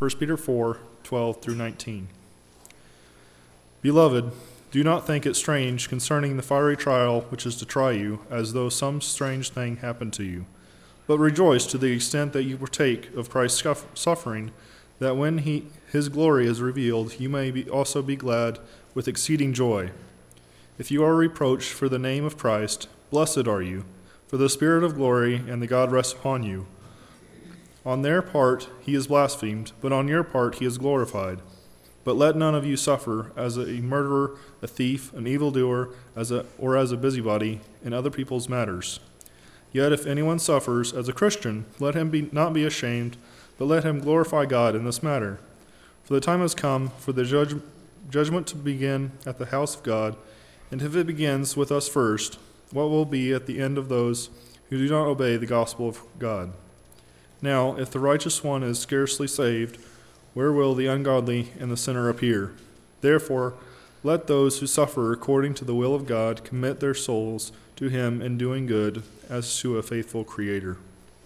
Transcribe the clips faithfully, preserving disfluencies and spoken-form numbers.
First Peter four, twelve through nineteen. Beloved, do not think it strange concerning the fiery trial which is to try you, as though some strange thing happened to you. But rejoice to the extent that you partake of Christ's suffering, that when he, his glory is revealed, you may be also be glad with exceeding joy. If you are reproached for the name of Christ, blessed are you, for the Spirit of glory and the God rests upon you. On their part he is blasphemed, but on your part he is glorified. But let none of you suffer as a murderer, a thief, an evildoer, as a, or as a busybody in other people's matters. Yet if anyone suffers as a Christian, let him be, not be ashamed, but let him glorify God in this matter. For the time has come for the judge, judgment to begin at the house of God, and if it begins with us first, what will be at the end of those who do not obey the gospel of God? Now, if the righteous one is scarcely saved, where will the ungodly and the sinner appear? Therefore, let those who suffer according to the will of God commit their souls to him in doing good, as to a faithful Creator.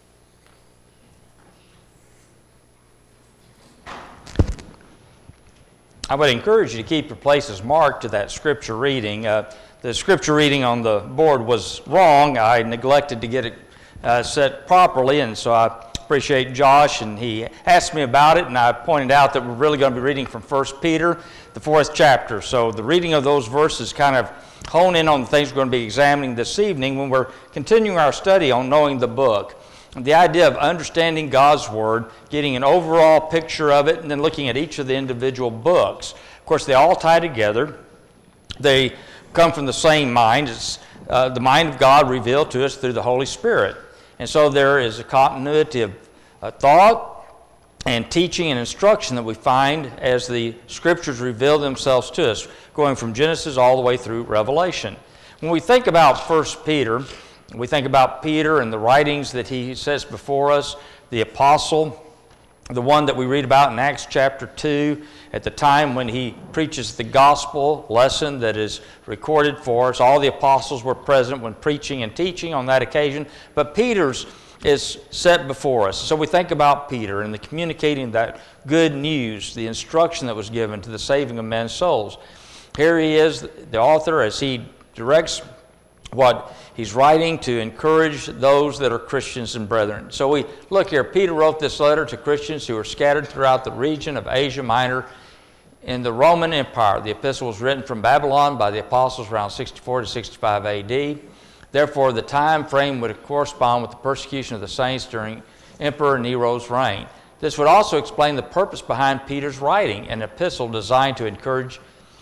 I would encourage you to keep your places marked to that scripture reading. Uh, the scripture reading on the board was wrong. I neglected to get it uh, set properly, and so I appreciate Josh, and he asked me about it, and I pointed out that we're really going to be reading from First Peter, the fourth chapter. So the reading of those verses kind of hone in on the things we're going to be examining this evening when we're continuing our study on knowing the book. The idea of understanding God's Word, getting an overall picture of it, and then looking at each of the individual books. Of course, they all tie together. They come from the same mind. It's uh, the mind of God revealed to us through the Holy Spirit. And so there is a continuity of uh, thought and teaching and instruction that we find as the Scriptures reveal themselves to us, going from Genesis all the way through Revelation. When we think about First Peter, we think about Peter and the writings that he sets before us, the apostle, the one that we read about in Acts chapter two, at the time when he preaches the gospel lesson that is recorded for us. All the apostles were present when preaching and teaching on that occasion, but Peter's is set before us. So we think about Peter and the communicating that good news, the instruction that was given to the saving of men's souls. Here he is, the author, as he directs what he's writing to encourage those that are Christians and brethren. So we look here, Peter wrote this letter to Christians who are scattered throughout the region of Asia Minor in the Roman Empire. The epistle was written from Babylon by the apostles around sixty-four to sixty-five A D. Therefore, the time frame would correspond with the persecution of the saints during Emperor Nero's reign. This would also explain the purpose behind Peter's writing, an epistle designed to encourage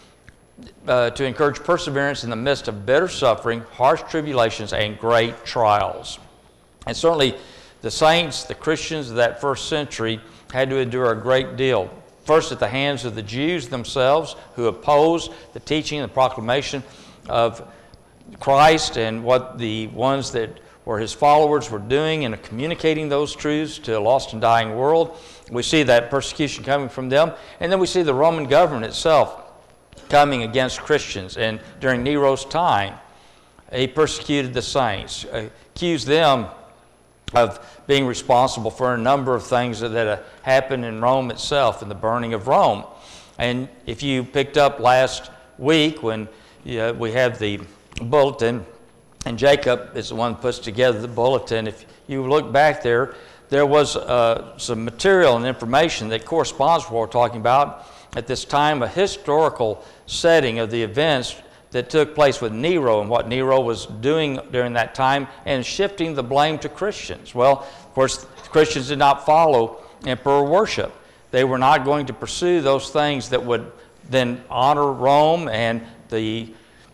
Uh, to encourage perseverance in the midst of bitter suffering, harsh tribulations, and great trials. And certainly the saints, the Christians of that first century, had to endure a great deal. First at the hands of the Jews themselves, who opposed the teaching and the proclamation of Christ and what the ones that were his followers were doing and communicating those truths to a lost and dying world. We see that persecution coming from them. And then we see the Roman government itself coming against Christians. And during Nero's time, he persecuted the saints, accused them of being responsible for a number of things that, that happened in Rome itself, in the burning of Rome. And if you picked up last week when you know, we have the bulletin, and Jacob is the one who puts together the bulletin, if you look back there, there was uh, some material and information that corresponds with what we're talking about at this time, a historical setting of the events that took place with Nero and what Nero was doing during that time and shifting the blame to Christians. Well, of course, Christians did not follow emperor worship. They were not going to pursue those things that would then honor Rome and the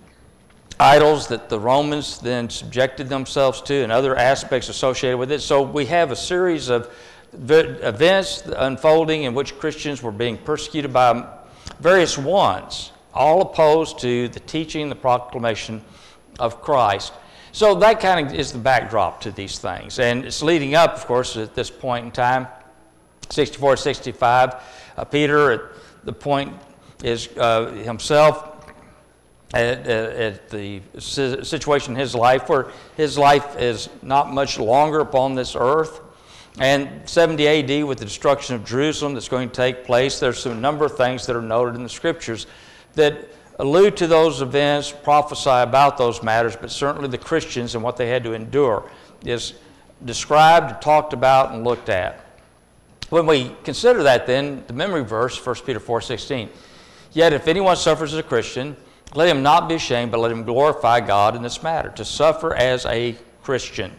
idols that the Romans then subjected themselves to and other aspects associated with it. So we have a series of events unfolding in which Christians were being persecuted by various ones, all opposed to the teaching, the proclamation of Christ. So that kind of is the backdrop to these things. And it's leading up, of course, at this point in time, sixty-four to sixty-five. Uh, Peter, at the point, is uh, himself at, at the situation in his life where his life is not much longer upon this earth. And seventy A D with the destruction of Jerusalem that's going to take place, there's a number of things that are noted in the Scriptures that allude to those events, prophesy about those matters, but certainly the Christians and what they had to endure is described, talked about, and looked at. When we consider that then, the memory verse, First Peter four sixteen, yet if anyone suffers as a Christian, let him not be ashamed, but let him glorify God in this matter. To suffer as a Christian.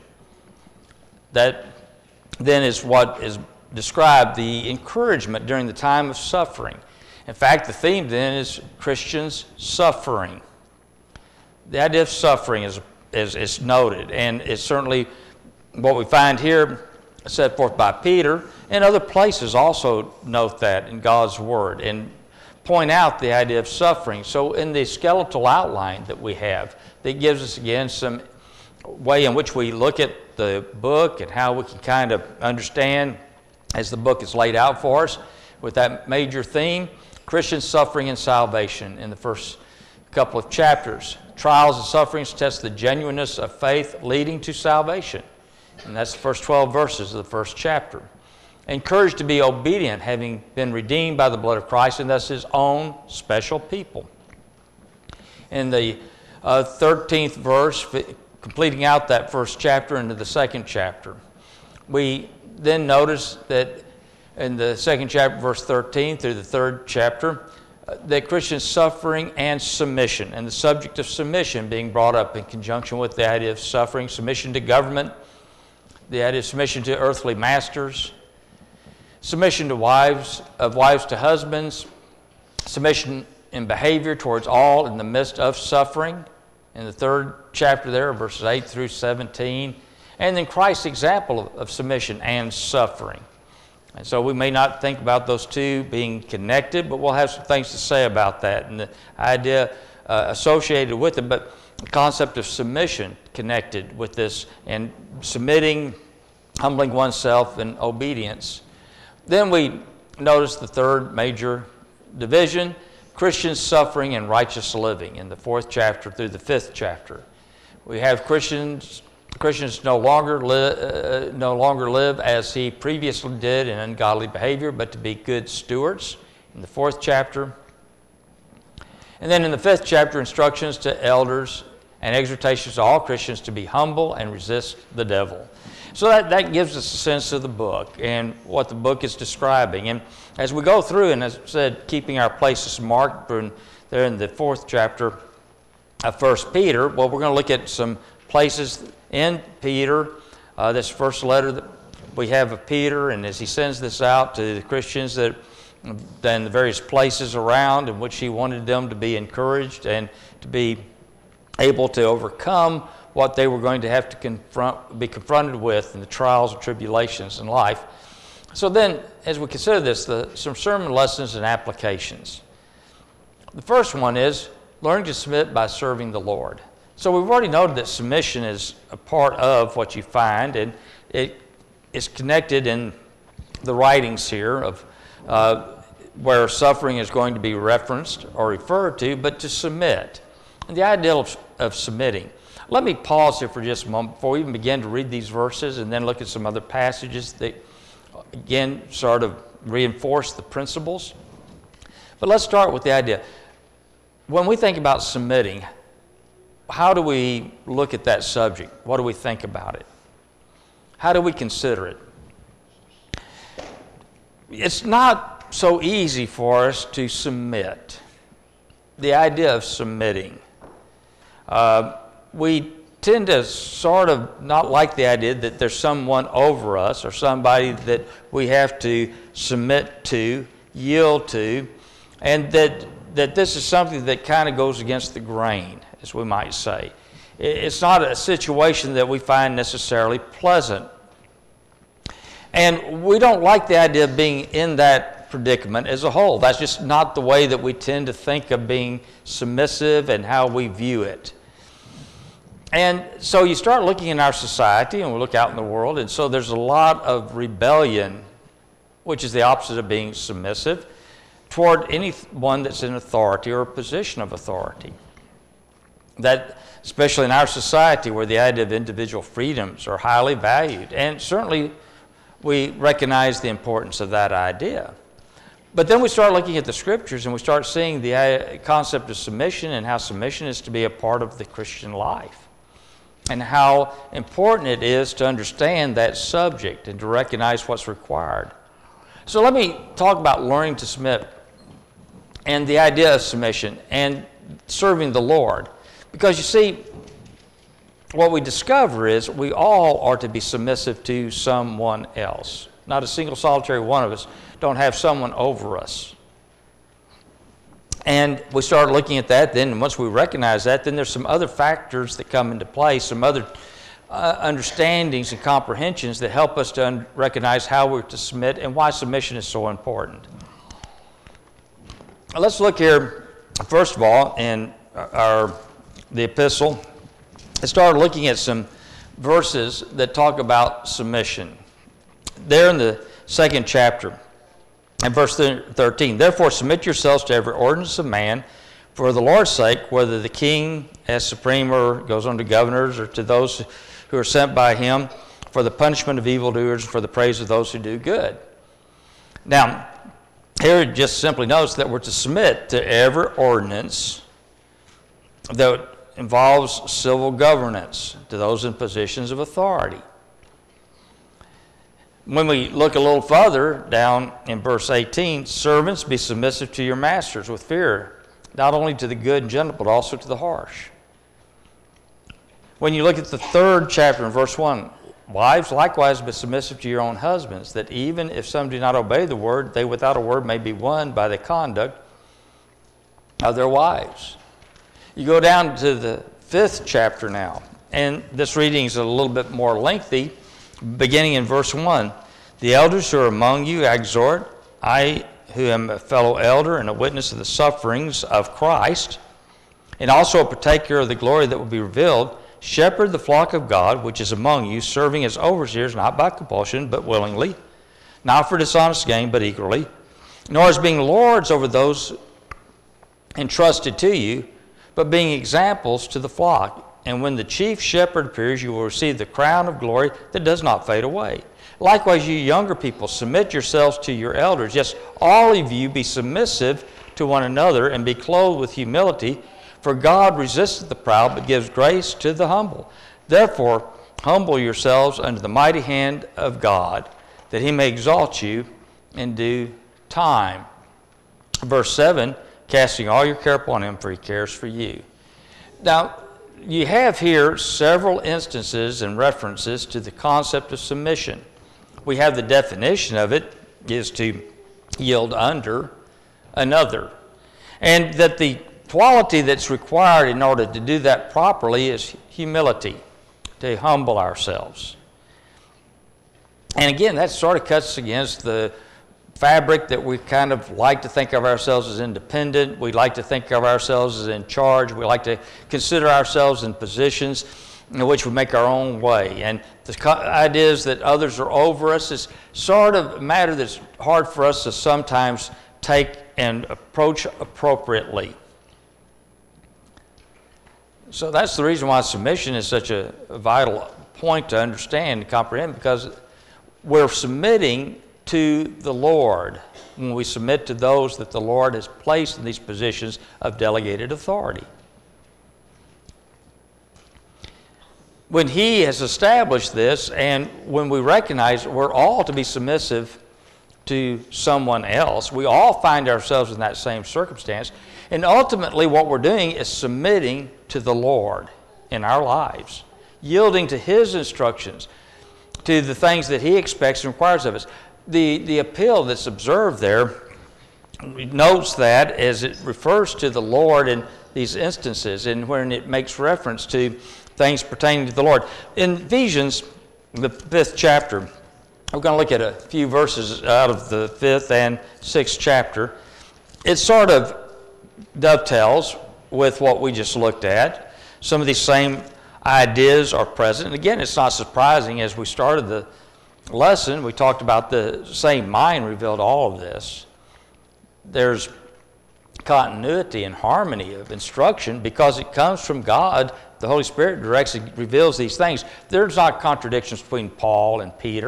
That then is what is described, the encouragement during the time of suffering. In fact, the theme then is Christians suffering. The idea of suffering is, is, is noted, and it's certainly what we find here set forth by Peter, and other places also note that in God's Word and point out the idea of suffering. So in the skeletal outline that we have, that gives us again some way in which we look at the book and how we can kind of understand as the book is laid out for us with that major theme, Christian suffering and salvation in the first couple of chapters. Trials and sufferings test the genuineness of faith leading to salvation. And that's the first twelve verses of the first chapter. Encouraged to be obedient, having been redeemed by the blood of Christ, and thus his own special people. In the uh, thirteenth verse, completing out that first chapter into the second chapter, we then notice that in the second chapter, verse thirteen, through the third chapter, uh, that Christian suffering and submission, and the subject of submission being brought up in conjunction with the idea of suffering, submission to government, the idea of submission to earthly masters, submission to wives, of wives to husbands, submission in behavior towards all in the midst of suffering, in the third chapter there, verses eight through seventeen, and then Christ's example of, of submission and suffering. And so we may not think about those two being connected, but we'll have some things to say about that and the idea uh, associated with it, but the concept of submission connected with this and submitting, humbling oneself in obedience. Then we notice the third major division, Christians suffering and righteous living in the fourth chapter through the fifth chapter. We have Christians Christians no longer, li- uh, no longer live as he previously did in ungodly behavior, but to be good stewards in the fourth chapter. And then in the fifth chapter, instructions to elders and exhortations to all Christians to be humble and resist the devil. So that, that gives us a sense of the book and what the book is describing. And as we go through, and as I said, keeping our places marked in, there in the fourth chapter of First Peter, well, we're going to look at some places in Peter, uh, this first letter that we have of Peter, and as he sends this out to the Christians that in the various places around in which he wanted them to be encouraged and to be able to overcome what they were going to have to confront, be confronted with in the trials and tribulations in life. So then, as we consider this, the, some sermon lessons and applications. The first one is learning to submit by serving the Lord. So we've already noted that submission is a part of what you find, and it is connected in the writings here of uh, where suffering is going to be referenced or referred to, but to submit. And the idea of, of submitting. Let me pause here for just a moment before we even begin to read these verses and then look at some other passages that, again, sort of reinforce the principles. But let's start with the idea. When we think about submitting, how do we look at that subject? What do we think about it? How do we consider it? It's not so easy for us to submit. The idea of submitting. Uh, we tend to sort of not like the idea that there's someone over us or somebody that we have to submit to, yield to, and that, that this is something that kind of goes against the grain, as we might say. It's not a situation that we find necessarily pleasant. And we don't like the idea of being in that predicament as a whole. That's just not the way that we tend to think of being submissive and how we view it. And so you start looking in our society and we look out in the world, and so there's a lot of rebellion, which is the opposite of being submissive, toward anyone that's in authority or a position of authority. That, especially in our society where the idea of individual freedoms are highly valued, and certainly we recognize the importance of that idea. But then we start looking at the Scriptures and we start seeing the concept of submission and how submission is to be a part of the Christian life, and how important it is to understand that subject and to recognize what's required. So let me talk about learning to submit and the idea of submission and serving the Lord. Because you see, what we discover is we all are to be submissive to someone else. Not a single solitary one of us don't have someone over us. And we start looking at that then, and once we recognize that, then there's some other factors that come into play, some other uh, understandings and comprehensions that help us to un- recognize how we're to submit and why submission is so important. Let's look here, first of all, in our the epistle. I started looking at some verses that talk about submission. There in the second chapter, in verse thirteen, therefore submit yourselves to every ordinance of man for the Lord's sake, whether the king as supreme or goes on to governors, or to those who are sent by him, for the punishment of evildoers, for the praise of those who do good. Now, here it just simply notes that we're to submit to every ordinance that involves civil governance, to those in positions of authority. When we look a little further down in verse eighteen, servants, be submissive to your masters with fear, not only to the good and gentle, but also to the harsh. When you look at the third chapter in verse one, wives, likewise, be submissive to your own husbands, that even if some do not obey the word, they without a word may be won by the conduct of their wives. You go down to the fifth chapter now, and this reading is a little bit more lengthy, beginning in verse one. The elders who are among you I exhort, I who am a fellow elder and a witness of the sufferings of Christ, and also a partaker of the glory that will be revealed, shepherd the flock of God which is among you, serving as overseers, not by compulsion, but willingly, not for dishonest gain, but eagerly, nor as being lords over those entrusted to you, but being examples to the flock. And when the chief shepherd appears, you will receive the crown of glory that does not fade away. Likewise, you younger people, submit yourselves to your elders. Yes, all of you be submissive to one another and be clothed with humility, for God resisteth the proud, but gives grace to the humble. Therefore, humble yourselves under the mighty hand of God, that he may exalt you in due time. Verse seven, casting all your care upon him, for he cares for you. Now, you have here several instances and references to the concept of submission. We have the definition of it is to yield under another. And that the quality that's required in order to do that properly is humility, to humble ourselves. And again, that sort of cuts against the fabric that we kind of like to think of ourselves as independent. We like to think of ourselves as in charge. We like to consider ourselves in positions in which we make our own way. And the ideas that others are over us is sort of a matter that's hard for us to sometimes take and approach appropriately. So that's the reason why submission is such a vital point to understand and comprehend, because we're submitting to the Lord when we submit to those that the Lord has placed in these positions of delegated authority. When he has established this, and when we recognize we're all to be submissive to someone else, we all find ourselves in that same circumstance, and ultimately what we're doing is submitting to the Lord in our lives, yielding to his instructions, to the things that he expects and requires of us. The, the appeal that's observed there notes that as it refers to the Lord in these instances, and when it makes reference to things pertaining to the Lord. In Ephesians, the fifth chapter, we're going to look at a few verses out of the fifth and sixth chapter. It sort of dovetails with what we just looked at. Some of these same ideas are present. And again, it's not surprising. As we started the lesson, we talked about the same mind revealed all of this. There's continuity and harmony of instruction because it comes from God. The Holy Spirit directs and reveals these things. There's not contradictions between Paul and Peter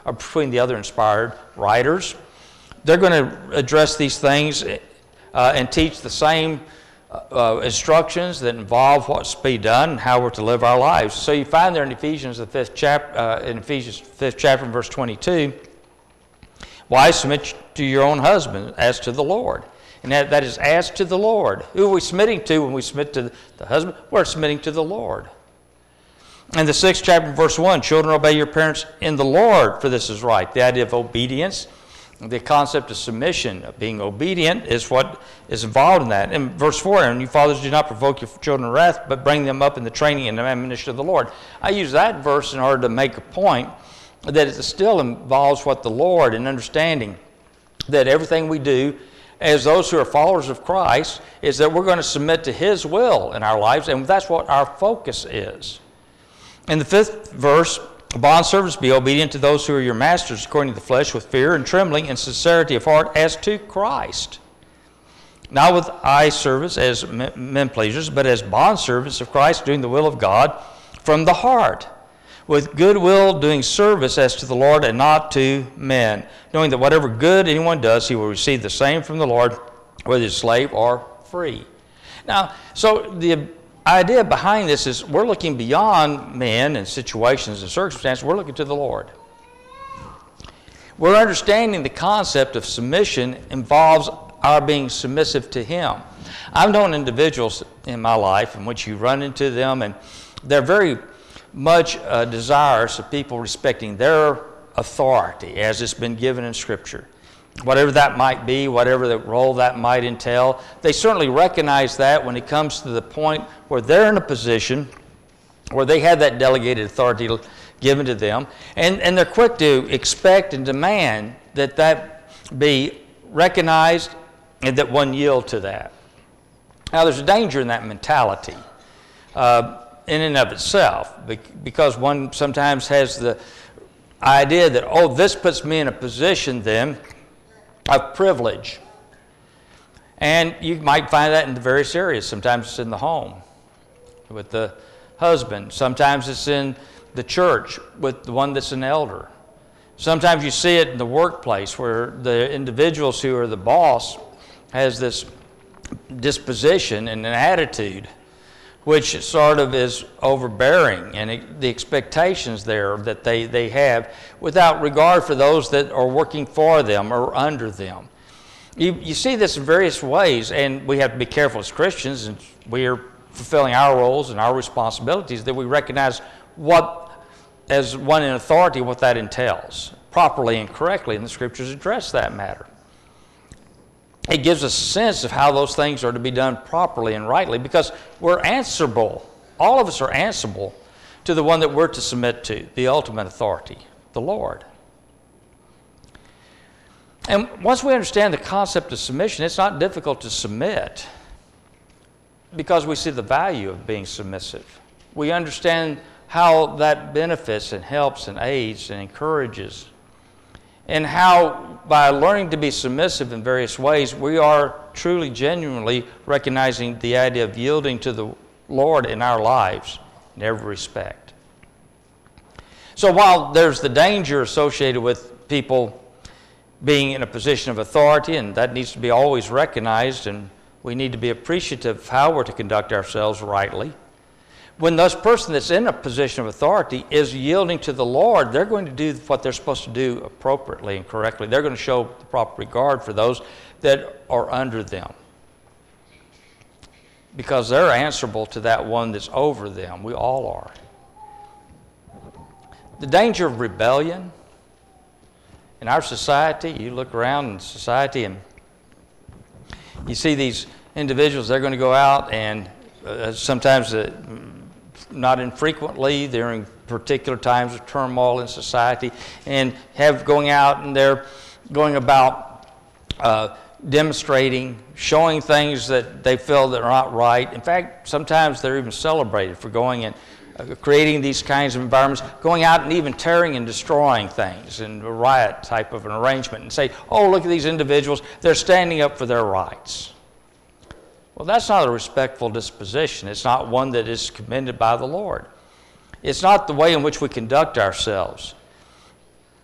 or between the other inspired writers. They're going to address these things uh, and teach the same uh, instructions that involve what's to be done and how we're to live our lives. So you find there in Ephesians, the fifth chapter, uh, in Ephesians fifth chapter, verse twenty-two, wives, submit to your own husband as to the Lord. And that, that is as to the Lord. Who are we submitting to when we submit to the husband? We're submitting to the Lord. In the sixth chapter, verse one, children, obey your parents in the Lord, for this is right. The idea of obedience, the concept of submission, of being obedient, is what is involved in that. In verse four, and you fathers, do not provoke your children to wrath, but bring them up in the training and the admonition of the Lord. I use that verse in order to make a point that it still involves what the Lord, and understanding that everything we do as those who are followers of Christ is that we're going to submit to His will in our lives, and that's what our focus is. In the fifth verse, bondservants, be obedient to those who are your masters according to the flesh, with fear and trembling and sincerity of heart as to Christ. Not with eye service as men pleasers, but as bondservants of Christ, doing the will of God from the heart, with good will doing service as to the Lord and not to men, knowing that whatever good anyone does, he will receive the same from the Lord, whether he's slave or free. Now, so the idea behind this is we're looking beyond men and situations and circumstances. We're looking to the Lord. We're understanding the concept of submission involves our being submissive to Him. I've known individuals in my life in which you run into them, and they're very much uh, desirous of people respecting their authority as it's been given in Scripture. Whatever that might be, whatever the role that might entail, they certainly recognize that when it comes to the point where they're in a position where they have that delegated authority given to them, and, and they're quick to expect and demand that that be recognized and that one yield to that. Now, there's a danger in that mentality. Uh, in and of itself, because one sometimes has the idea that, oh, this puts me in a position then of privilege. And you might find that in the various areas. Sometimes it's in the home with the husband. Sometimes it's in the church with the one that's an elder. Sometimes you see it in the workplace where the individuals who are the boss has this disposition and an attitude which sort of is overbearing, and it, the expectations there that they, they have without regard for those that are working for them or under them. You, you see this in various ways, and we have to be careful as Christians, and we are fulfilling our roles and our responsibilities, that we recognize what, as one in authority, what that entails, properly and correctly, and the Scriptures address that matter. It gives us a sense of how those things are to be done properly and rightly, because we're answerable. All of us are answerable to the one that we're to submit to, the ultimate authority, the Lord. And once we understand the concept of submission, it's not difficult to submit because we see the value of being submissive. We understand how that benefits and helps and aids and encourages, and how by learning to be submissive in various ways, we are truly, genuinely recognizing the idea of yielding to the Lord in our lives in every respect. So while there's the danger associated with people being in a position of authority, and that needs to be always recognized, and we need to be appreciative of how we're to conduct ourselves rightly, when this person that's in a position of authority is yielding to the Lord, they're going to do what they're supposed to do appropriately and correctly. They're going to show the proper regard for those that are under them, because they're answerable to that one that's over them. We all are. The danger of rebellion in our society, you look around in society and you see these individuals, they're going to go out and uh, sometimes uh, not infrequently during particular times of turmoil in society, and have going out and they're going about uh, demonstrating, showing things that they feel that are not right. In fact, sometimes they're even celebrated for going and uh, creating these kinds of environments, going out and even tearing and destroying things in a riot type of an arrangement, and say, oh, look at these individuals, they're standing up for their rights. Well, that's not a respectful disposition. It's not one that is commended by the Lord. It's not the way in which we conduct ourselves.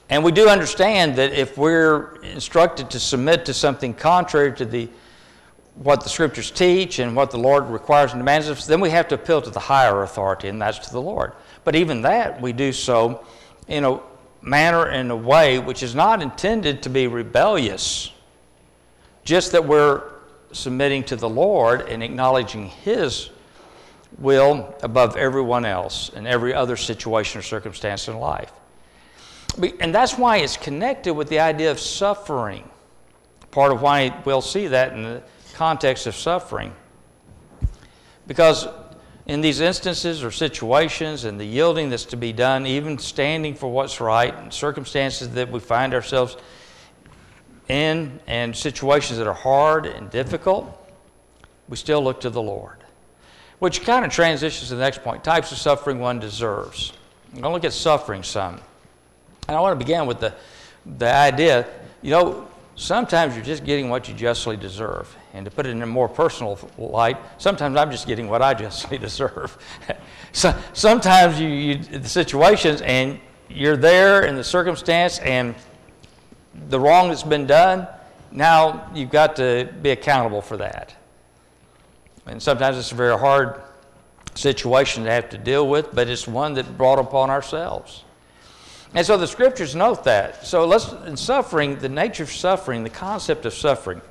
And we do understand that if we're instructed to submit to something contrary to the what the Scriptures teach and what the Lord requires and demands of us, then we have to appeal to the higher authority, and that's to the Lord. But even that, we do so in a manner and a way which is not intended to be rebellious, just that we're submitting to the Lord and acknowledging His will above everyone else in every other situation or circumstance in life. And that's why it's connected with the idea of suffering. Part of why we'll see that in the context of suffering. Because in these instances or situations and the yielding that's to be done, even standing for what's right, and circumstances that we find ourselves in and situations that are hard and difficult, we still look to the Lord. Which kind of transitions to the next point, types of suffering one deserves. I'm going to look at suffering some. And I want to begin with the, the idea, you know, sometimes you're just getting what you justly deserve. And to put it in a more personal light, sometimes I'm just getting what I justly deserve. So sometimes you, you the situations and you're there in the circumstance and the wrong that's been done, now you've got to be accountable for that. And sometimes it's a very hard situation to have to deal with, but it's one that brought upon ourselves. And so the Scriptures note that. So let's, in suffering, the nature of suffering, the concept of suffering,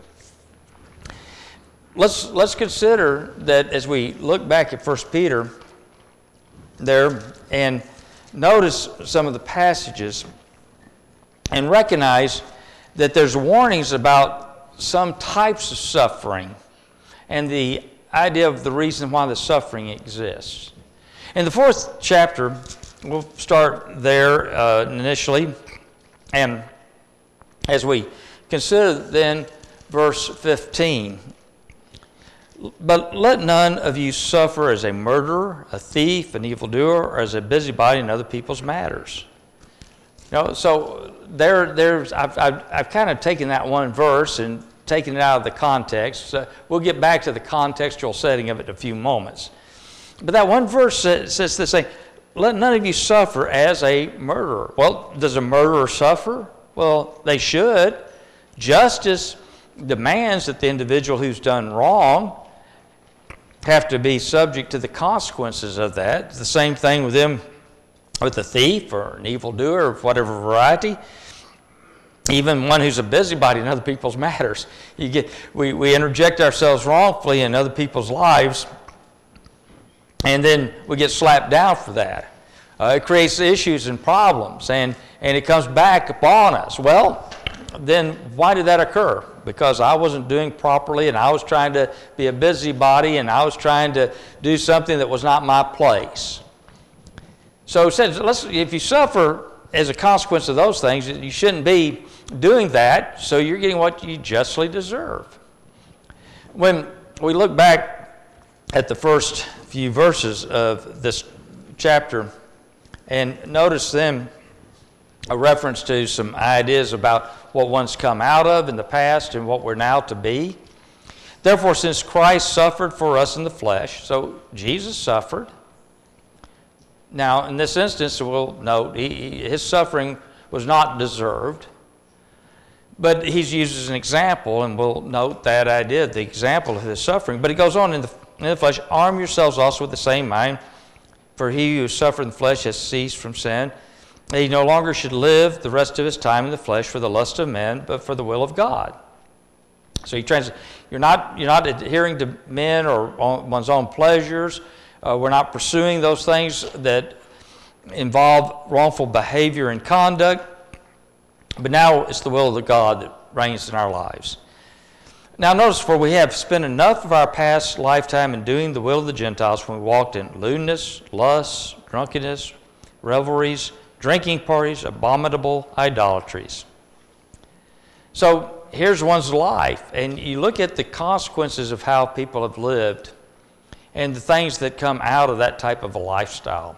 let's, let's consider that as we look back at First Peter there and notice some of the passages and recognize that there's warnings about some types of suffering and the idea of the reason why the suffering exists. In the fourth chapter, we'll start there uh, initially, and as we consider then verse fifteen, but let none of you suffer as a murderer, a thief, an evildoer, or as a busybody in other people's matters. You know, so there, there's I've, I've, I've kind of taken that one verse and taken it out of the context. So we'll get back to the contextual setting of it in a few moments. But that one verse says, says this thing, let none of you suffer as a murderer. Well, does a murderer suffer? Well, they should. Justice demands that the individual who's done wrong have to be subject to the consequences of that. It's the same thing with them, with a thief or an evildoer of whatever variety. Even one who's a busybody in other people's matters. You get, we, we interject ourselves wrongfully in other people's lives, and then we get slapped down for that. Uh, it creates issues and problems, and, and it comes back upon us. Well, then why did that occur? Because I wasn't doing properly, and I was trying to be a busybody, and I was trying to do something that was not my place. So it says, let's, if you suffer as a consequence of those things, you shouldn't be doing that, so you're getting what you justly deserve. When we look back at the first few verses of this chapter and notice them a reference to some ideas about what one's come out of in the past and what we're now to be. Therefore, since Christ suffered for us in the flesh, so Jesus suffered. Now, in this instance, we'll note he, his suffering was not deserved, but he's used as an example, and we'll note that idea, the example of his suffering. But he goes on in the, in the flesh, arm yourselves also with the same mind, for he who suffered in the flesh has ceased from sin. He no longer should live the rest of his time in the flesh for the lust of men, but for the will of God. So he trans- you're not you're not adhering to men or one's own pleasures. Uh, we're not pursuing those things that involve wrongful behavior and conduct. But now it's the will of the God that reigns in our lives. Now notice, for we have spent enough of our past lifetime in doing the will of the Gentiles when we walked in lewdness, lust, drunkenness, revelries, drinking parties, abominable idolatries. So here's one's life, and you look at the consequences of how people have lived and the things that come out of that type of a lifestyle.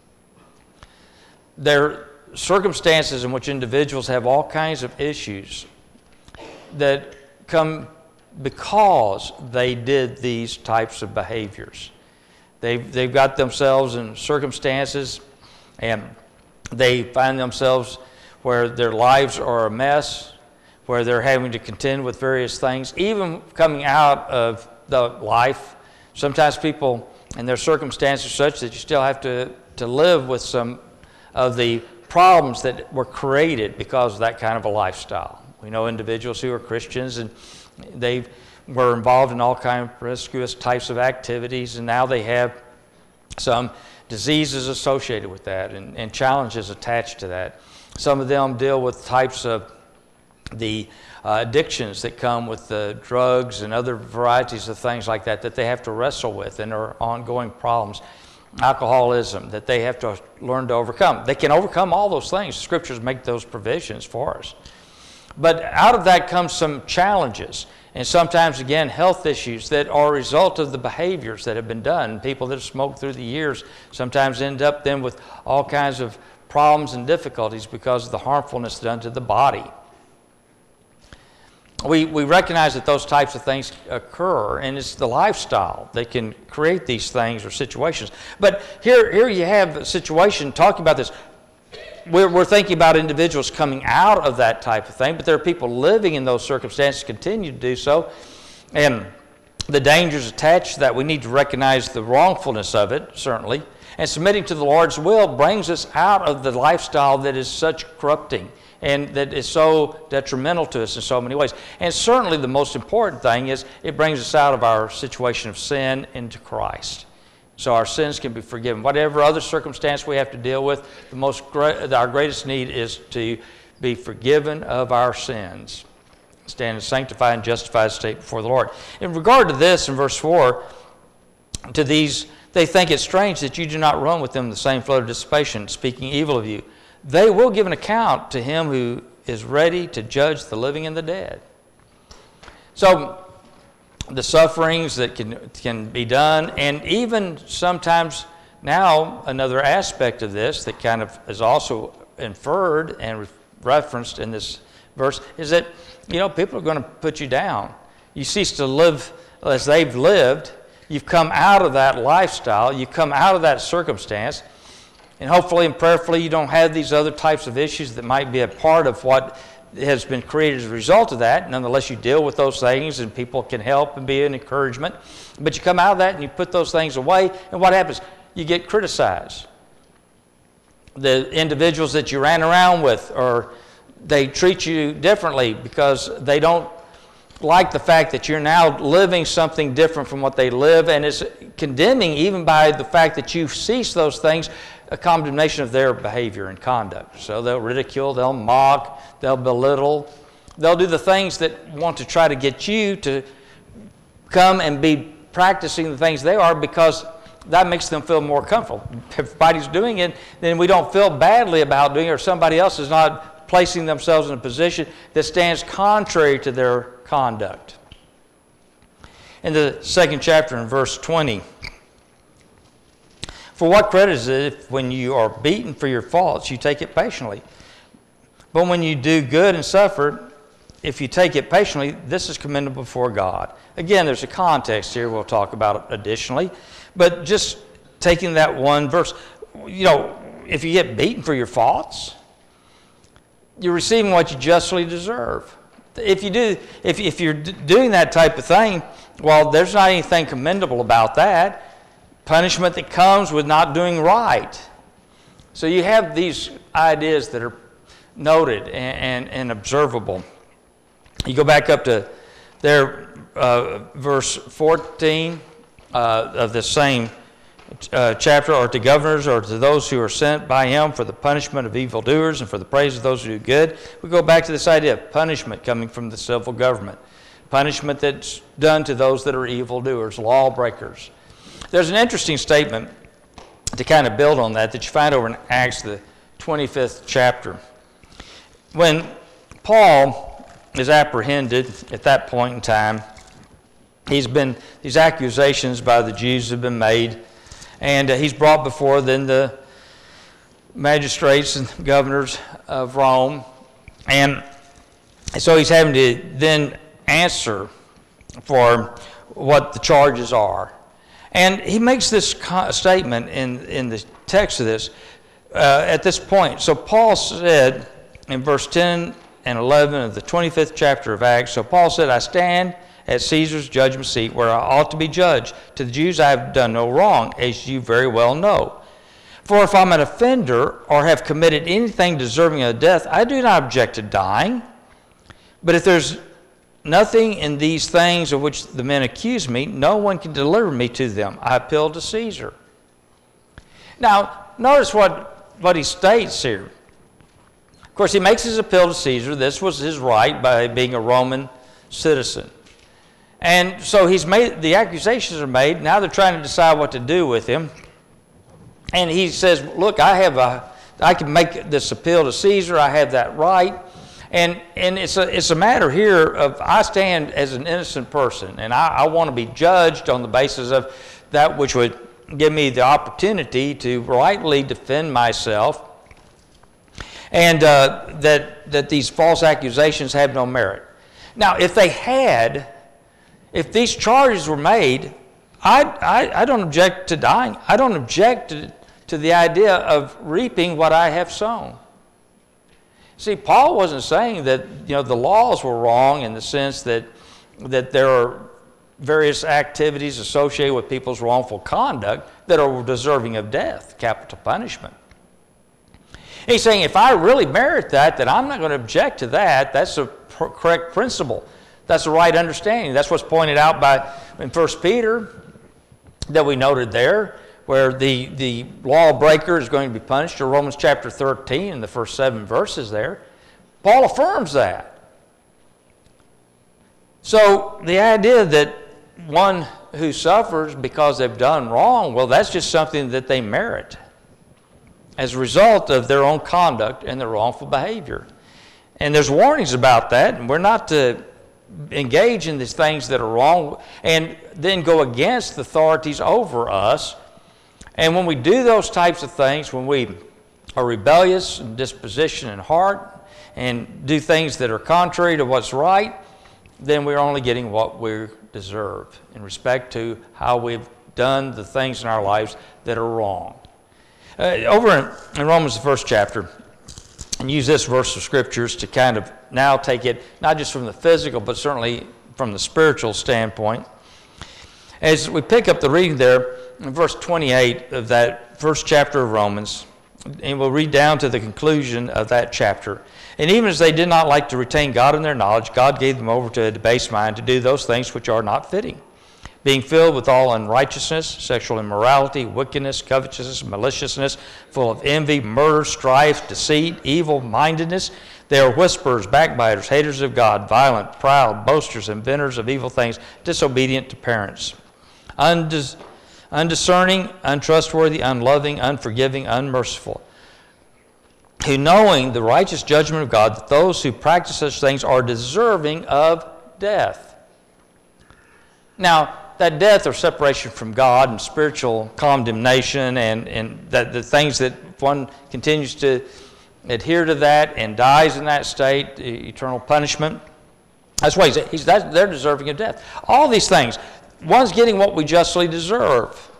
There circumstances in which individuals have all kinds of issues that come because they did these types of behaviors. They've, they've got themselves in circumstances and they find themselves where their lives are a mess, where they're having to contend with various things, even coming out of the life. Sometimes people and their circumstances are such that you still have to, to live with some of the problems that were created because of that kind of a lifestyle. We know individuals who are Christians and they were involved in all kinds of promiscuous types of activities, and now they have some diseases associated with that and, and challenges attached to that. Some of them deal with types of the uh, addictions that come with the drugs and other varieties of things like that that they have to wrestle with and are ongoing problems. Alcoholism that they have to learn to overcome. They can overcome all those things. The scriptures make those provisions for us. But out of that comes some challenges, and sometimes, again, health issues that are a result of the behaviors that have been done. People that have smoked through the years sometimes end up then with all kinds of problems and difficulties because of the harmfulness done to the body. We, we recognize that those types of things occur, and it's the lifestyle that can create these things or situations. But here, here you have a situation talking about this. We're, we're thinking about individuals coming out of that type of thing, but there are people living in those circumstances, continue to do so, and the dangers attached to that. We need to recognize the wrongfulness of it, certainly, and submitting to the Lord's will brings us out of the lifestyle that is such corrupting and that is so detrimental to us in so many ways. And certainly the most important thing is it brings us out of our situation of sin into Christ. So our sins can be forgiven. Whatever other circumstance we have to deal with, the most great, our greatest need is to be forgiven of our sins. Stand in sanctified and justified state before the Lord. In regard to this, in verse four, to these, they think it strange that you do not run with them the same flood of dissipation, speaking evil of you. They will give an account to him who is ready to judge the living and the dead. So the sufferings that can, can be done, and even sometimes now another aspect of this that kind of is also inferred and re- referenced in this verse is that, you know, people are going to put you down. You cease to live as they've lived. You've come out of that lifestyle. You've come out of that circumstance. And hopefully and prayerfully you don't have these other types of issues that might be a part of what has been created as a result of that. Nonetheless, you deal with those things and people can help and be an encouragement. But you come out of that and you put those things away, and what happens? You get criticized. The individuals that you ran around with, or they treat you differently because they don't like the fact that you're now living something different from what they live, and it's condemning even by the fact that you cease those things, a condemnation of their behavior and conduct. So they'll ridicule, they'll mock, they'll belittle, they'll do the things that want to try to get you to come and be practicing the things they are, because that makes them feel more comfortable. If everybody's doing it, then we don't feel badly about doing it, or somebody else is not placing themselves in a position that stands contrary to their conduct. In the second chapter, in verse twenty, for what credit is it if when you are beaten for your faults, you take it patiently? But when you do good and suffer, if you take it patiently, this is commendable before God. Again, there's a context here we'll talk about additionally. But just taking that one verse, you know, if you get beaten for your faults, you're receiving what you justly deserve. If you do, if, if you're doing that type of thing, well, there's not anything commendable about that. Punishment that comes with not doing right. So you have these ideas that are noted and, and, and observable. You go back up to there, uh, verse fourteen uh, of the same uh, chapter, or to governors, or to those who are sent by him for the punishment of evildoers and for the praise of those who do good. We go back to this idea of punishment coming from the civil government. Punishment that's done to those that are evildoers, lawbreakers. There's an interesting statement to kind of build on that that you find over in Acts, the twenty-fifth chapter. When Paul is apprehended at that point in time, he's been, these accusations by the Jews have been made, and uh, he's brought before then the magistrates and governors of Rome, and so he's having to then answer for what the charges are. And he makes this statement in, in the text of this uh, at this point. So Paul said in verse ten and eleven of the twenty-fifth chapter of Acts. So Paul said, I stand at Caesar's judgment seat where I ought to be judged. To the Jews I have done no wrong, as you very well know. For if I'm an offender or have committed anything deserving of death, I do not object to dying. But if there's nothing in these things of which the men accuse me, no one can deliver me to them. I appeal to Caesar. Now, notice what, what he states here. Of course, he makes his appeal to Caesar. This was his right by being a Roman citizen. And so he's made, the accusations are made. Now they're trying to decide what to do with him. And he says, look, I have a, I can make this appeal to Caesar. I have that right. And, and it's, a, it's a matter here of I stand as an innocent person, and I, I want to be judged on the basis of that which would give me the opportunity to rightly defend myself, and uh, that, that these false accusations have no merit. Now, if they had, if these charges were made, I, I, I don't object to dying. I don't object to, to the idea of reaping what I have sown. See, Paul wasn't saying that, you know, the laws were wrong in the sense that, that there are various activities associated with people's wrongful conduct that are deserving of death, capital punishment. He's saying if I really merit that, then I'm not going to object to that. That's the pr- correct principle. That's the right understanding. That's what's pointed out by in First Peter that we noted there, where the, the lawbreaker is going to be punished, or Romans chapter thirteen in the first seven verses there. Paul affirms that. So the idea that one who suffers because they've done wrong, well, that's just something that they merit as a result of their own conduct and their wrongful behavior. And there's warnings about that, and we're not to engage in these things that are wrong and then go against the authorities over us. And when we do those types of things, when we are rebellious in disposition and heart and do things that are contrary to what's right, then we're only getting what we deserve in respect to how we've done the things in our lives that are wrong. Uh, over in, in Romans, the first chapter, and use this verse of scriptures to kind of now take it not just from the physical, but certainly from the spiritual standpoint. As we pick up the reading there, in verse twenty-eight of that first chapter of Romans, and we'll read down to the conclusion of that chapter. And even as they did not like to retain God in their knowledge, God gave them over to a debased mind to do those things which are not fitting, being filled with all unrighteousness, sexual immorality, wickedness, covetousness, maliciousness, full of envy, murder, strife, deceit, evil-mindedness. They are whisperers, backbiters, haters of God, violent, proud, boasters, inventors of evil things, disobedient to parents, undis- undiscerning, untrustworthy, unloving, unforgiving, unmerciful, who knowing the righteous judgment of God, that those who practice such things are deserving of death. Now, that death or separation from God and spiritual condemnation and, and that the things that one continues to adhere to that and dies in that state, eternal punishment, that's why he's, he's that, they're deserving of death. All these things, one's getting what we justly deserve.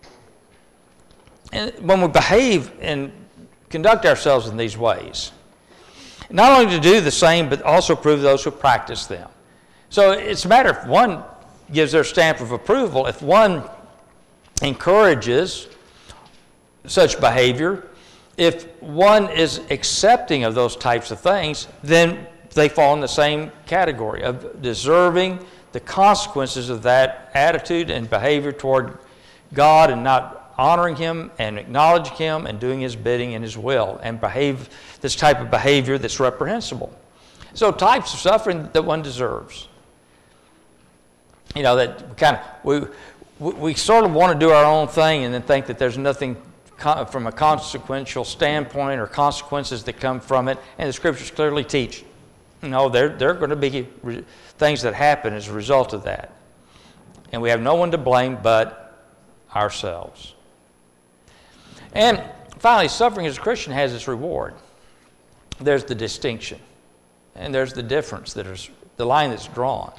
And when we behave and conduct ourselves in these ways, not only to do the same, but also prove those who practice them. So it's a matter if one gives their stamp of approval, if one encourages such behavior, if one is accepting of those types of things, then they fall in the same category of deserving the consequences of that attitude and behavior toward God and not honoring Him and acknowledging Him and doing His bidding and His will and behave this type of behavior that's reprehensible. So types of suffering that one deserves. You know, that we kind of, we, we sort of want to do our own thing and then think that there's nothing from a consequential standpoint or consequences that come from it, and the Scriptures clearly teach, you know, there, there are going to be things that happen as a result of that. And we have no one to blame but ourselves. And finally, suffering as a Christian has its reward. There's the distinction, and there's the difference, that is the line that's drawn.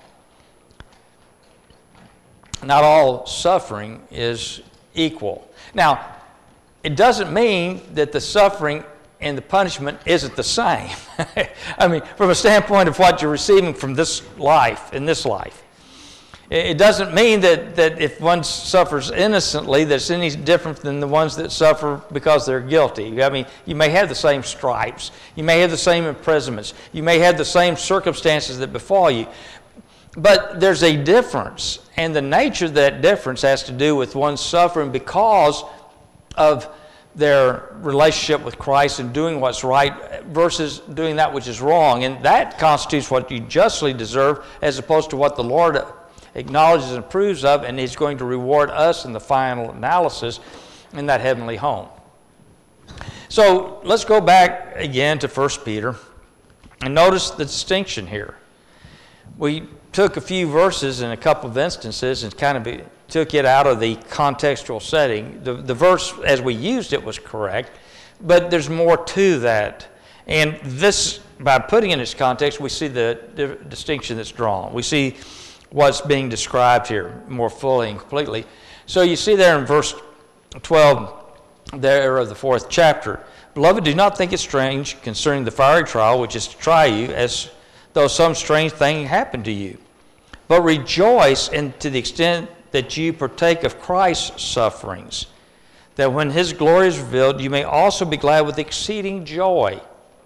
Not all suffering is equal. Now, it doesn't mean that the suffering and the punishment isn't the same. I mean, from a standpoint of what you're receiving from this life, in this life. It doesn't mean that, that if one suffers innocently, that it's any different than the ones that suffer because they're guilty. I mean, you may have the same stripes. You may have the same imprisonments. You may have the same circumstances that befall you. But there's a difference, and the nature of that difference has to do with one suffering because of their relationship with Christ and doing what's right versus doing that which is wrong. And that constitutes what you justly deserve as opposed to what the Lord acknowledges and approves of, and He's going to reward us in the final analysis in that heavenly home. So let's go back again to First Peter and notice the distinction here. We took a few verses in a couple of instances and kind of took it out of the contextual setting. The, the verse as we used it was correct, but there's more to that. And this, by putting it in its context, we see the, the distinction that's drawn. We see what's being described here more fully and completely. So you see there in verse twelve there of the fourth chapter, "Beloved, do not think it strange concerning the fiery trial which is to try you, as though some strange thing happened to you. But rejoice in to the extent that you partake of Christ's sufferings, that when His glory is revealed, you may also be glad with exceeding joy."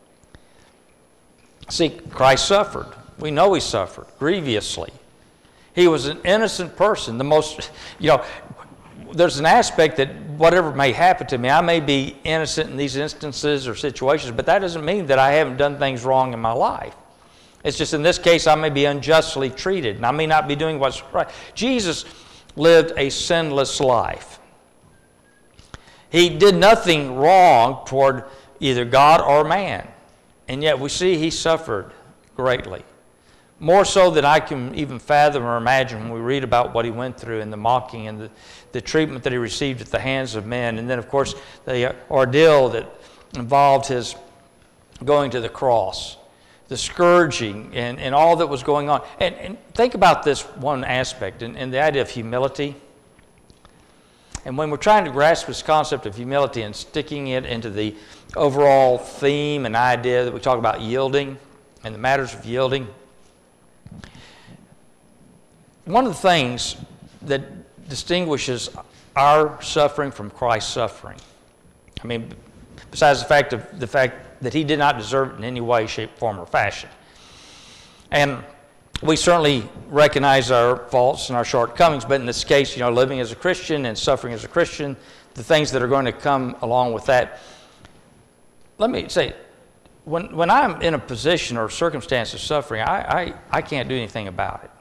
See, Christ suffered. We know He suffered grievously. He was an innocent person. The most, you know, there's an aspect that whatever may happen to me, I may be innocent in these instances or situations, but that doesn't mean that I haven't done things wrong in my life. It's just in this case, I may be unjustly treated, and I may not be doing what's right. Jesus lived a sinless life. He did nothing wrong toward either God or man, and yet we see He suffered greatly. More so than I can even fathom or imagine when we read about what He went through and the mocking and the, the treatment that He received at the hands of men. And then, of course, the ordeal that involved His going to the cross, the scourging, and, and all that was going on. And, and think about this one aspect, and, and the idea of humility. And when we're trying to grasp this concept of humility and sticking it into the overall theme and idea that we talk about yielding and the matters of yielding, one of the things that distinguishes our suffering from Christ's suffering, I mean, besides the fact of the fact that He did not deserve it in any way, shape, form, or fashion. And we certainly recognize our faults and our shortcomings, but in this case, you know, living as a Christian and suffering as a Christian, the things that are going to come along with that. Let me say, when, when I'm in a position or circumstance of suffering, I, I, I can't do anything about it.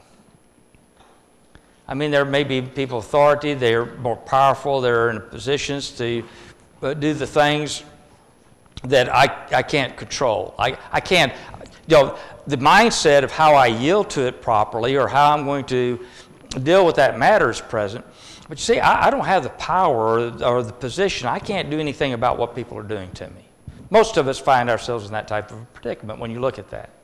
I mean, there may be people of authority, they're more powerful, they're in positions to do the things that I, I can't control. I, I can't, you know, the mindset of how I yield to it properly or how I'm going to deal with that matter is present. But you see, I, I don't have the power or, or the position. I can't do anything about what people are doing to me. Most of us find ourselves in that type of predicament when you look at that.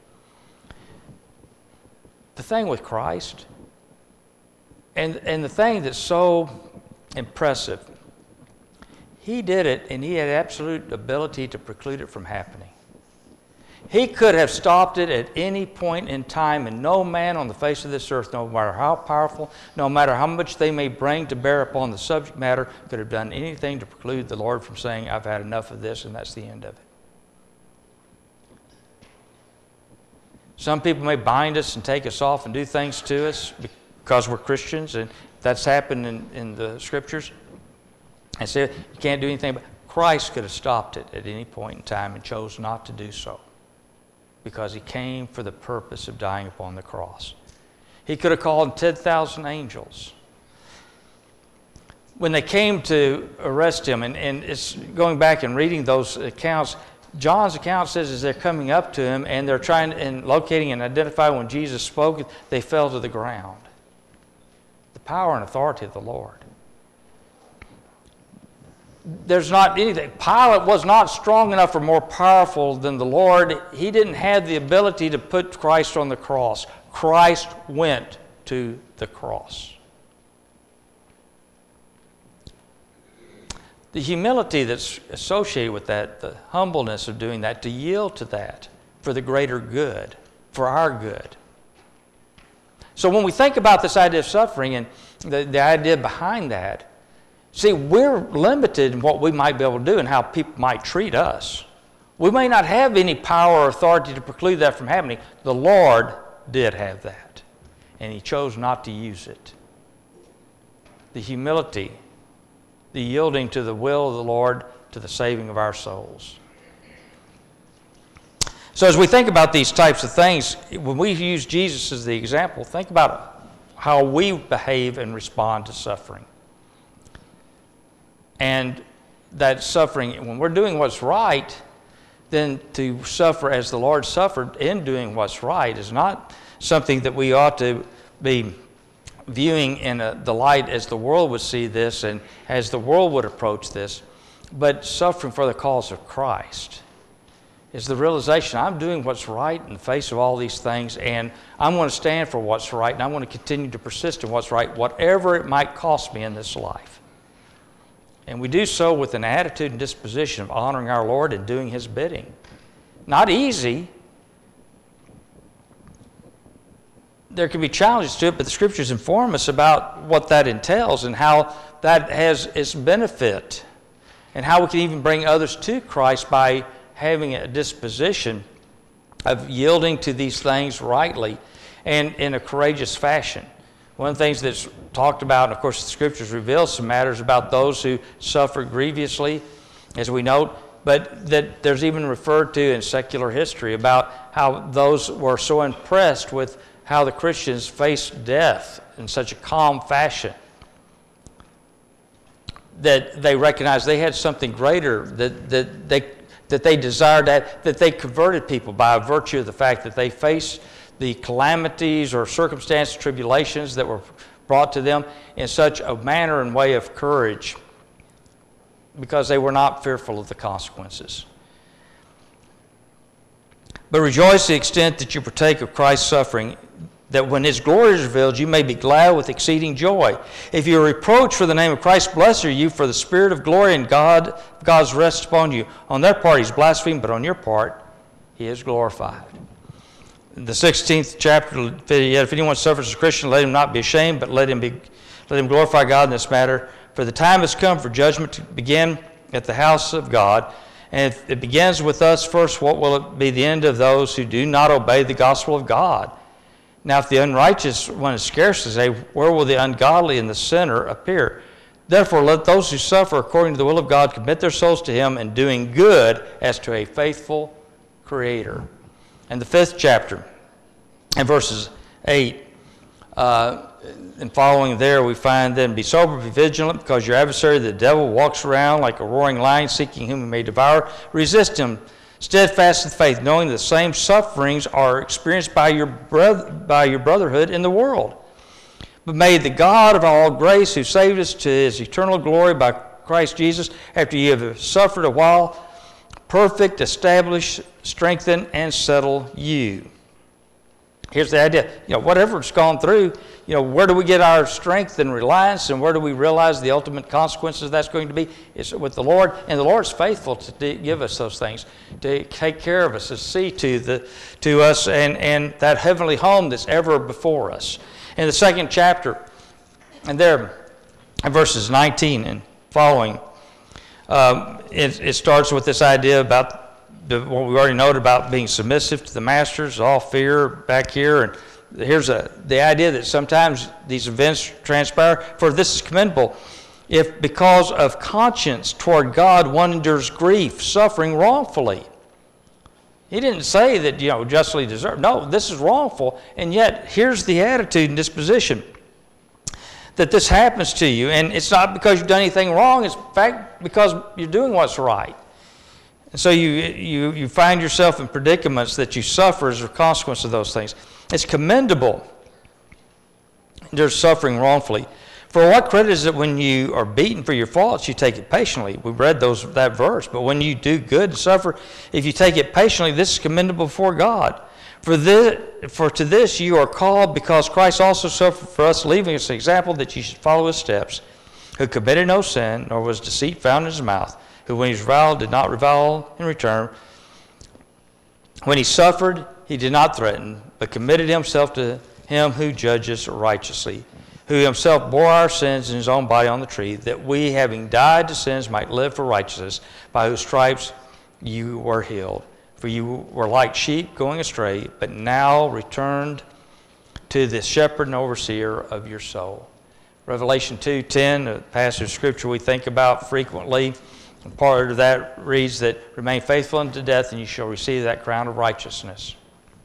The thing with Christ, and, and the thing that's so impressive, He did it and He had absolute ability to preclude it from happening. He could have stopped it at any point in time, and no man on the face of this earth, no matter how powerful, no matter how much they may bring to bear upon the subject matter, could have done anything to preclude the Lord from saying, I've had enough of this, and that's the end of it. Some people may bind us and take us off and do things to us because we're Christians, and that's happened in, in the Scriptures. And say, you can't do anything, but Christ could have stopped it at any point in time and chose not to do so because He came for the purpose of dying upon the cross. He could have called ten thousand angels. When they came to arrest Him, and, and it's going back and reading those accounts, John's account says as they're coming up to Him and they're trying and locating and identifying when Jesus spoke, they fell to the ground. The power and authority of the Lord. There's not anything. Pilate was not strong enough or more powerful than the Lord. He didn't have the ability to put Christ on the cross. Christ went to the cross. The humility that's associated with that, the humbleness of doing that, to yield to that for the greater good, for our good. So when we think about this idea of suffering and the, the idea behind that, see, we're limited in what we might be able to do and how people might treat us. We may not have any power or authority to preclude that from happening. The Lord did have that, and He chose not to use it. The humility, the yielding to the will of the Lord, to the saving of our souls. So as we think about these types of things, when we use Jesus as the example, think about how we behave and respond to suffering. And that suffering, when we're doing what's right, then to suffer as the Lord suffered in doing what's right is not something that we ought to be viewing in a, the light as the world would see this and as the world would approach this, but suffering for the cause of Christ is the realization I'm doing what's right in the face of all these things, and I'm going to stand for what's right, and I'm going to continue to persist in what's right, whatever it might cost me in this life. And we do so with an attitude and disposition of honoring our Lord and doing His bidding. Not easy. There can be challenges to it, but the Scriptures inform us about what that entails and how that has its benefit and how we can even bring others to Christ by having a disposition of yielding to these things rightly and in a courageous fashion. One of the things that's talked about, and of course the Scriptures reveal some matters about those who suffer grievously, as we note, but that there's even referred to in secular history about how those were so impressed with how the Christians faced death in such a calm fashion that they recognized they had something greater, that, that, they, that they desired, that, that they converted people by virtue of the fact that they faced the calamities or circumstances, tribulations that were brought to them in such a manner and way of courage because they were not fearful of the consequences. But rejoice to the extent that you partake of Christ's suffering, that when His glory is revealed, you may be glad with exceeding joy. If you are reproached for the name of Christ, blessed are you, for the Spirit of glory and God, God's rests upon you. On their part He's blasphemed, but on your part He is glorified. In the sixteenth chapter, yet if anyone suffers as a Christian, let him not be ashamed, but let him be, let him glorify God in this matter. For the time has come for judgment to begin at the house of God. And if it begins with us first, what will it be the end of those who do not obey the gospel of God? Now if the unrighteous one is scarcely saved, where will the ungodly and the sinner appear? Therefore let those who suffer according to the will of God commit their souls to Him in doing good as to a faithful Creator. In the fifth chapter, in verses eight uh, and following there, we find then, be sober, be vigilant, because your adversary, the devil, walks around like a roaring lion, seeking whom he may devour. Resist him, steadfast in faith, knowing the same sufferings are experienced by your, bro- by your brotherhood in the world. But may the God of all grace, who saved us to His eternal glory by Christ Jesus, after you have suffered a while, perfect, establish, strengthen, and settle you. Here's the idea. You know, whatever it's gone through, you know, where do we get our strength and reliance, and where do we realize the ultimate consequences that's going to be? It's with the Lord, and the Lord's faithful to give us those things, to take care of us, to see to the to us, and, and that heavenly home that's ever before us. In the second chapter, and there, in verses nineteen and following, um, it, it starts with this idea about the, what we already noted about being submissive to the masters, all fear back here. And here's a, the idea that sometimes these events transpire. For this is commendable, if because of conscience toward God one endures grief, suffering wrongfully. He didn't say that, you know, justly deserved. No, this is wrongful. And yet, here's the attitude and disposition that this happens to you. And it's not because you've done anything wrong. It's in fact because you're doing what's right. And so you, you, you find yourself in predicaments that you suffer as a consequence of those things. It's commendable. There's suffering wrongfully. For what credit is it when you are beaten for your faults, you take it patiently? We read those that verse. But when you do good and suffer, if you take it patiently, this is commendable before God. For, this, for to this you are called, because Christ also suffered for us, leaving us an example that you should follow His steps. who committed no sin, nor was deceit found in his mouth, who when he reviled did not revile in return. When he suffered, he did not threaten, but committed himself to him who judges righteously, who himself bore our sins in his own body on the tree, that we, having died to sins, might live for righteousness, by whose stripes you were healed. For you were like sheep going astray, but now returned to the shepherd and overseer of your soul. Revelation two ten, a passage of Scripture we think about frequently. And part of that reads that, remain faithful unto death, and you shall receive that crown of righteousness.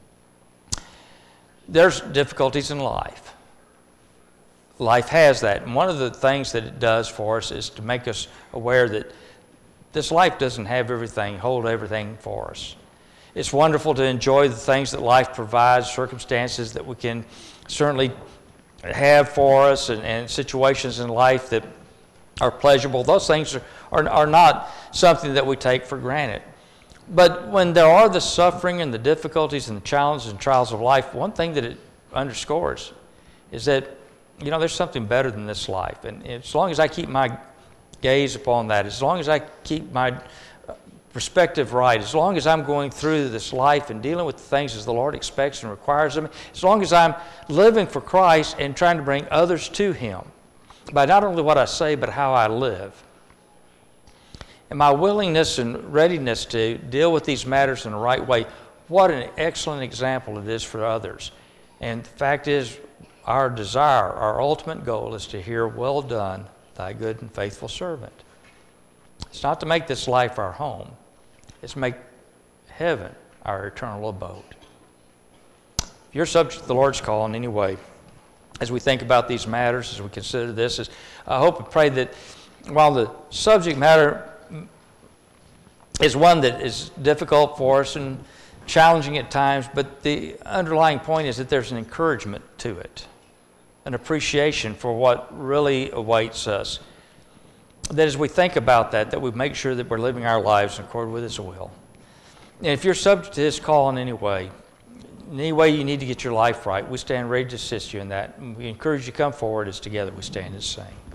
There's difficulties in life. Life has that. And one of the things that it does for us is to make us aware that this life doesn't have everything, hold everything for us. It's wonderful to enjoy the things that life provides, circumstances that we can certainly have for us, and, and situations in life that are pleasurable. Those things are, are, are not something that we take for granted. But when there are the suffering and the difficulties and the challenges and trials of life, one thing that it underscores is that, you know, there's something better than this life. And as long as I keep my gaze upon that, as long as I keep my perspective right, as long as I'm going through this life and dealing with the things as the Lord expects and requires of me, as long as I'm living for Christ and trying to bring others to Him by not only what I say, but how I live, and my willingness and readiness to deal with these matters in the right way, what an excellent example it is for others. And the fact is, our desire, our ultimate goal is to hear, well done, thy good and faithful servant. It's not to make this life our home. It's to make heaven our eternal abode. If you're subject to the Lord's call in any way, as we think about these matters, as we consider this, is I hope and pray that while the subject matter is one that is difficult for us and challenging at times, but the underlying point is that there's an encouragement to it, an appreciation for what really awaits us. That as we think about that, that we make sure that we're living our lives in accord with His will. And if you're subject to His call in any way, in any way you need to get your life right, we stand ready to assist you in that. And we encourage you to come forward as together we stand and sing.